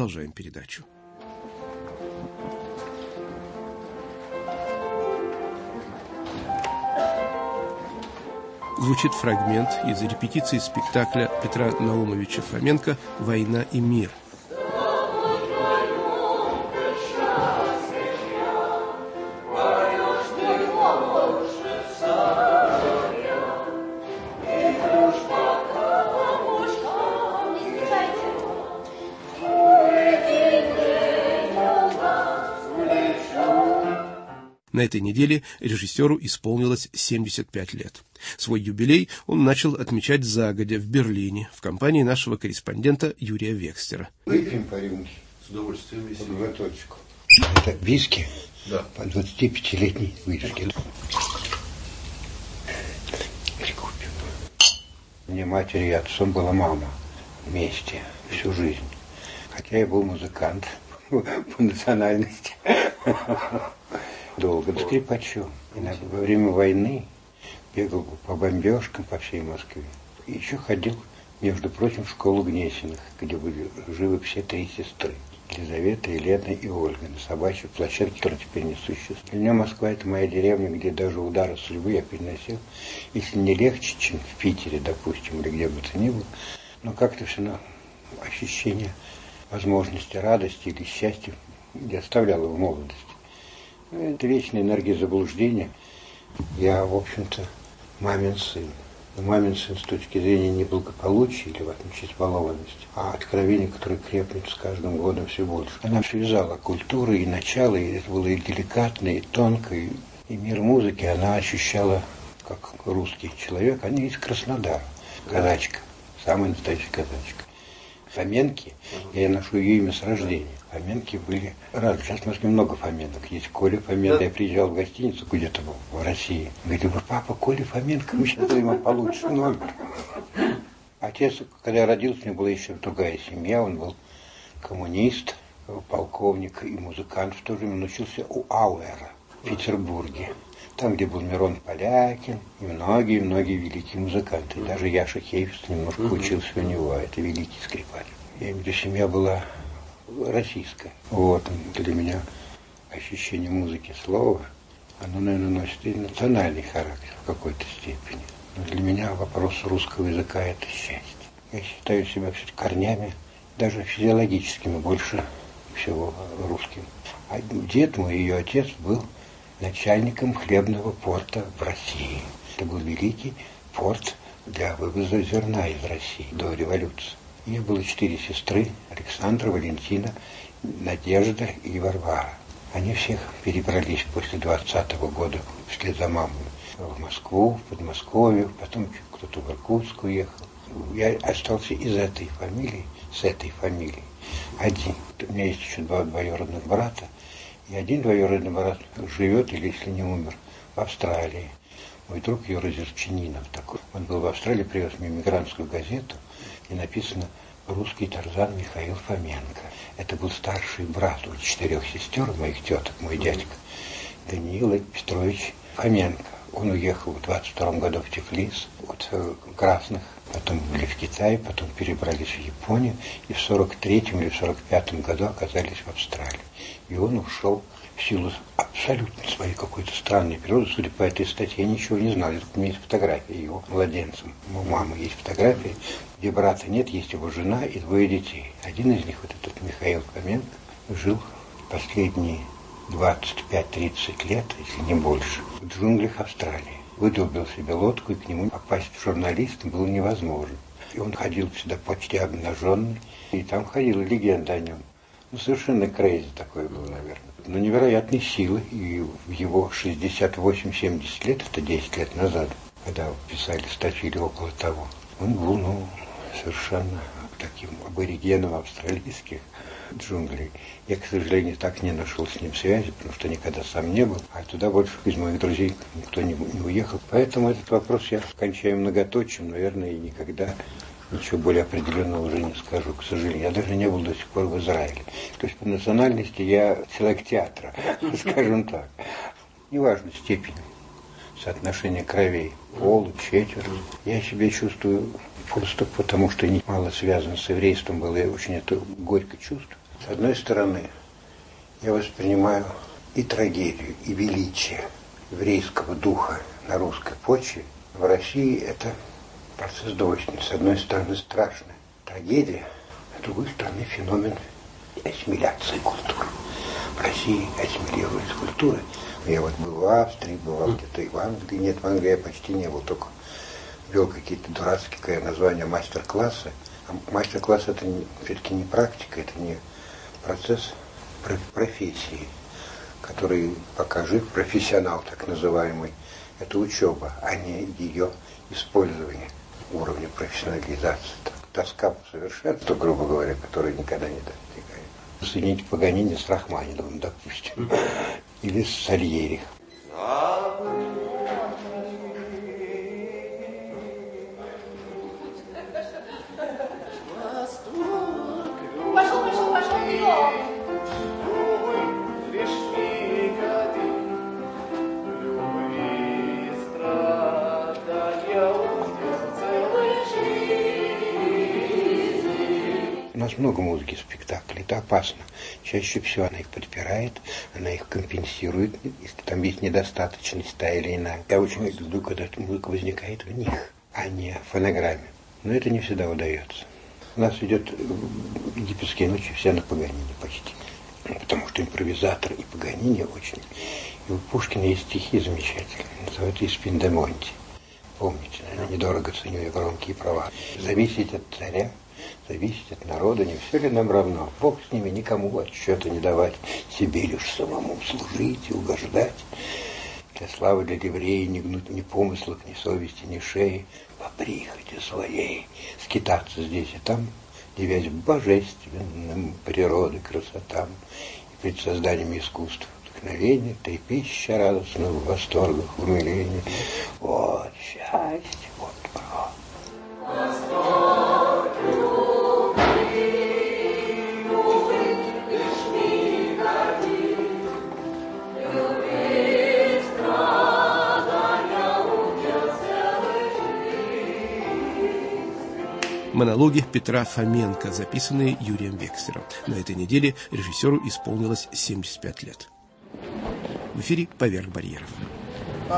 продолжаем передачу. Звучит фрагмент из репетиции спектакля Петра Наумовича Фоменко «Война и мир». На этой неделе режиссеру исполнилось 75 лет. Свой юбилей он начал отмечать загодя в Берлине в компании нашего корреспондента Юрия Векстера. Выпьем по рюмке. С удовольствием веселье. Под глоточку. Это виски? Да. По 25-летней вышке. Прикупим. Мне матерью и отцом была мама. Вместе. Всю жизнь. Хотя я был музыкант по национальности. Долго скрипачом. Иногда во время войны бегал по бомбежкам по всей Москве. И еще ходил, между прочим, в школу Гнесиных, где были живы все три сестры. Елизавета, Елена и Ольга. На собачьей площадке, которая теперь не существует. Для меня Москва — это моя деревня, где даже удары судьбы я переносил. Если не легче, чем в Питере, допустим, или где бы то ни было, но как-то все равно ощущение возможности радости или счастья я оставлял в молодости. Это вечная энергия заблуждения. Я, в общем-то, мамин сын. Мамин сын с точки зрения не благополучия или, в отличие от балованности, а откровения, которые крепнут с каждым годом все больше. Она связала культуру и начало, и это было и деликатно, и тонко, и мир музыки она ощущала как русский человек. Они из Краснодара. Казачка. Самая настоящая казачка. Фоменки, я ношу ее имя с рождения. Фоменки были разные. Сейчас в Москве много Фоменок. Есть Коля Фоменко. Я приезжал в гостиницу где-то в России. Говорю, папа, Коля Фоменко, мы сейчас ему получше номер. Отец, когда я родился, у него была еще другая семья. Он был коммунист, полковник и музыкант. В то же время он учился у Ауэра в Петербурге. Там, где был Мирон Полякин и многие-многие великие музыканты. Даже Яша Хейфс немножко учился у него, а это великий скрипач. Я имею в виду, семья была российская. Вот, для меня ощущение музыки слова, оно, наверное, носит и национальный характер в какой-то степени. Но для меня вопрос русского языка – это счастье. Я считаю себя все-таки корнями, даже физиологическими, больше всего русским. А дед мой, ее отец, был начальником хлебного порта в России. Это был великий порт для вывоза зерна из России до революции. У нее было 4 сестры: Александра, Валентина, Надежда и Варвара. Они всех перебрались после 20-го года вслед за мамой в Москву, в Подмосковье, потом кто-то в Иркутск уехал. Я остался из этой фамилии, с этой фамилией. Один. У меня есть еще 2 двоюродных брата. И один двоюродный брат живет, или если не умер, в Австралии. Мой друг Юра Зерчининов такой. Он был в Австралии, привез мне «Мигрантскую газету», и написано «Русский Тарзан Михаил Фоменко». Это был старший брат у 4 сестер, моих теток, мой дядька, Даниил Петрович Фоменко. Он уехал в 22 году в Тифлис от красных, потом были в Китае, потом перебрались в Японию, и в 43-м или 45-м году оказались в Австралии. И он ушел в силу абсолютно своей какой-то странной природы. Судя по этой статье, я ничего не знал. У меня есть фотография его младенцем. У мамы есть фотография, где брата нет, есть его жена и 2 детей. Один из них, вот этот Михаил Фоменко, жил последние 25-30 лет, если не больше, в джунглях Австралии. Выдолбил себе лодку, и к нему попасть в журналист было невозможно. И он ходил всегда почти обнаженный, и там ходила легенда о нем. Совершенно крейзи такой был, наверное. Но невероятной силы, и в его 68-70 лет, это 10 лет назад, когда писали статью или около того, он был, совершенно таким аборигеном австралийских джунглей. Я, к сожалению, так не нашел с ним связи, потому что никогда сам не был, а туда больше из моих друзей никто не уехал. Поэтому этот вопрос я кончаю многоточием, наверное, и никогда ничего более определенного уже не скажу, к сожалению. Я даже не был до сих пор в Израиле. То есть по национальности я человек театра, скажем так. Неважно степень соотношения кровей, полу, четверть. Я себя чувствую просто потому, что мало связано с еврейством было, и очень это горько чувство. С одной стороны, я воспринимаю и трагедию, и величие еврейского духа на русской почве. В России это процесс двойственный. С одной стороны, страшная трагедия, с другой стороны, феномен ассимиляции культуры. В России ассимилировались культуры. Я вот был в Австрии, бывал где-то и в Англии. Нет, в Англии я почти не был, только вел какие-то дурацкие названия мастер-классы. А мастер-класс это все-таки не практика, это не процесс профессии, который пока жив, профессионал так называемый. Это учеба, а не ее использование уровня профессионализации. Тоска по совершенству, грубо говоря, которая никогда не достигает. Соедините Паганини с Рахманиновым, допустим, или с Сальери. У нас много музыки, спектаклей, это опасно. Чаще всего она их подпирает, она их компенсирует, если там есть недостаточность та или иная. Я очень люблю, когда эта музыка возникает в них, а не в фонограмме. Но это не всегда удается. У нас идет египетские ночи все на Паганини почти. Потому что импровизатор и Паганини очень... И у Пушкина есть стихи замечательные, называются «Испиндемонти». Помните, наверное, недорого ценю я громкие права. Зависеть от царя, зависеть от народа, не все ли нам равно? Бог с ними, никому отчета не давать, себе лишь самому служить и угождать. Для славы, для еврея не гнуть ни помыслов, ни совести, ни шеи, по прихоти своей скитаться здесь и там, девясь божественным природы красотам и пред созданием искусства. Вдохновение, трепеща радостно в восторгах, в умилении. Вот счастье, вот право. Монологи Петра Фоменко, записанные Юрием Векстером. На этой неделе режиссеру исполнилось 75 лет. В эфире «Поверх барьеров».